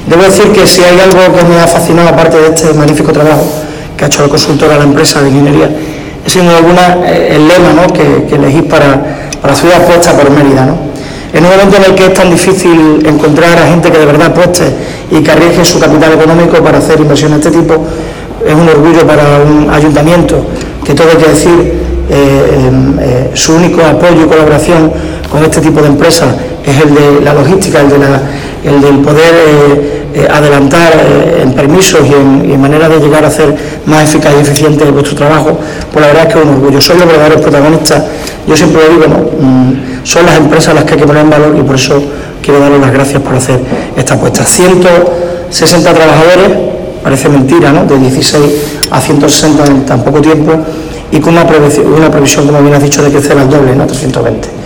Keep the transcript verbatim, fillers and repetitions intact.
Debo decir que si hay algo que me ha fascinado, aparte de este magnífico trabajo que ha hecho la consultora a la empresa de ingeniería, es sin duda alguna el lema, ¿no?, que, que elegís para, para la ciudad apuesta por Mérida, ¿no? En un momento en el que es tan difícil encontrar a gente que de verdad apueste y que arriesgue su capital económico para hacer inversiones de este tipo, es un orgullo para un ayuntamiento que, todo hay que decir, eh, eh, su único apoyo y colaboración con este tipo de empresas es el de la logística, el, de la, el del poder eh, eh, adelantar eh, en permisos y en, y en manera de llegar a hacer más eficaz y eficiente vuestro trabajo. Pues la verdad es que es un orgullo. Sois los verdaderos protagonistas. Yo siempre lo digo, ¿no? Mm, son las empresas las que hay que poner en valor, y por eso quiero daros las gracias por hacer esta apuesta. ciento sesenta trabajadores, parece mentira, ¿no?, de dieciséis a ciento sesenta en tan poco tiempo, y con una previsión, una previsión, como bien has dicho, de crecer al doble, ¿no?, trescientos veinte.